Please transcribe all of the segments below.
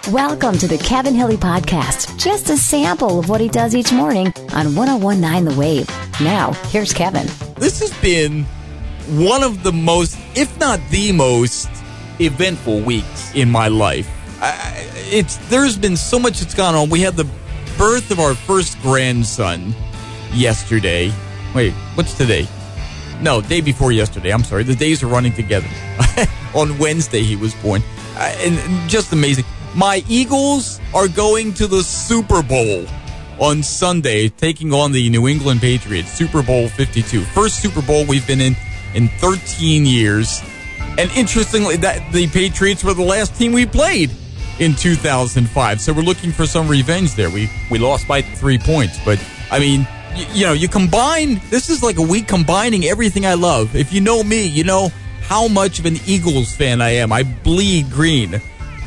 Welcome to the Kevin Hilly Podcast. Just a sample of what he does each morning on 101.9 The Wave. Now, here's Kevin. This has been one of the most, if not the most, eventful weeks in my life. There's been so much that's gone on. We had the birth of our first grandson yesterday. Wait, what's today? No, day before yesterday. I'm sorry. The days are running together. On Wednesday, he was born. And just amazing. My Eagles are going to the Super Bowl on Sunday, taking on the New England Patriots. Super Bowl 52. First Super Bowl we've been in 13 years. And interestingly, that the Patriots were the last team we played in 2005. So we're looking for some revenge there. We lost by 3 points. But, I mean, you combine, this is like a week combining everything I love. If you know me, you know how much of an Eagles fan I am. I bleed green.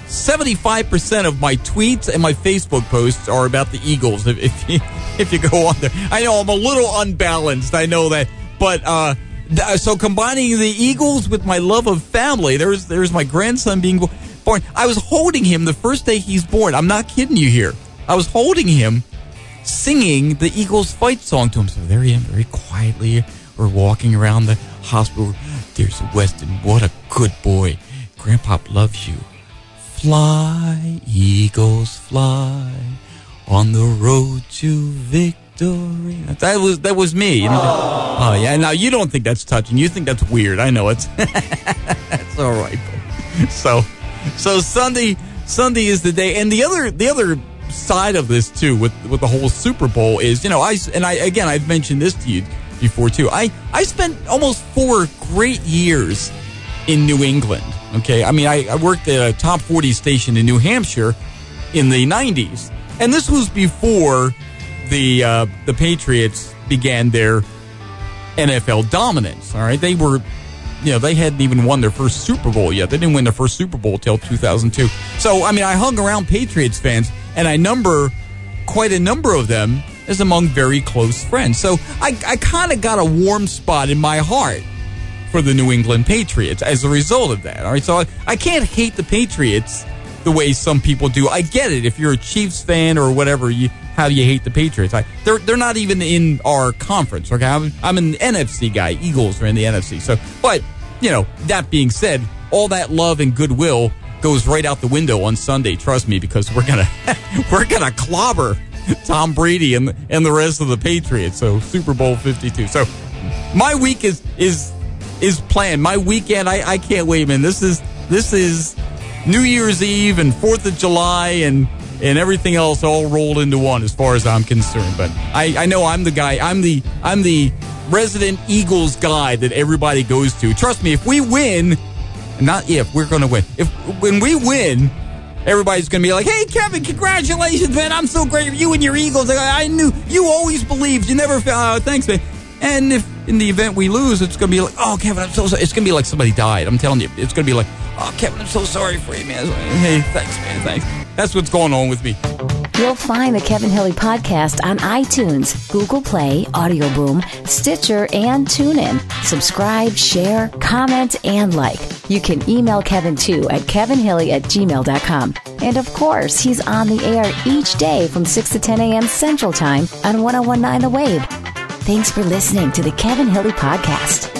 75% of my tweets and my Facebook posts are about the Eagles. If you go on there, I know I'm a little unbalanced. I know that, but so combining the Eagles with my love of family, there's my grandson being born. I was holding him the first day he's born. I'm not kidding you here. I was holding him, singing the Eagles fight song to him. So there he is, very quietly. We're walking around the hospital. There's Weston. What a good boy. Grandpa loves you. Fly, Eagles, fly on the road to victory. That was me. You know? Oh yeah. Now you don't think that's touching. You think that's weird. I know it's. That's all right. So Sunday is the day, and the other side of this too with the whole Super Bowl is, I've mentioned this to you before too. I spent almost 4 great years in New England. Okay, I mean, I worked at a top 40 station in New Hampshire in the 90s, and this was before the Patriots began their NFL dominance. All right, they were, they hadn't even won their first Super Bowl yet. They didn't win their first Super Bowl till 2002. So, I mean, I hung around Patriots fans, and I number quite a number of them as among very close friends. So I kind of got a warm spot in my heart for the New England Patriots as a result of that. All right, so I can't hate the Patriots the way some people do. I get it. If you're a Chiefs fan or whatever, how do you hate the Patriots? They're not even in our conference. Okay, I'm an NFC guy. Eagles are in the NFC. So, but that being said, all that love and goodwill goes right out the window on Sunday. Trust me, because we're gonna clobber Tom Brady and the rest of the Patriots. So Super Bowl 52. So my week is planned. My weekend, I can't wait, man. This is New Year's Eve and 4th of July and everything else all rolled into one as far as I'm concerned. But I know I'm the guy. I'm the resident Eagles guy that everybody goes to. Trust me, if we win, we're going to win. When we win, everybody's going to be like, "Hey, Kevin, congratulations, man. I'm so great. You and your Eagles. I knew you always believed. You never fell. Thanks, man." And if in the event we lose, it's going to be like, "Oh, Kevin, I'm so sorry." It's going to be like somebody died. I'm telling you. It's going to be like, "Oh, Kevin, I'm so sorry for you, man." Hey, thanks, man. Thanks. That's what's going on with me. You'll find the Kevin Hilly Podcast on iTunes, Google Play, Audio Boom, Stitcher, and TuneIn. Subscribe, share, comment, and like. You can email Kevin too at kevinhilly@gmail.com. And of course, he's on the air each day from 6 to 10 a.m. Central Time on 101.9 The Wave. Thanks for listening to the Kevin Hilly Podcast.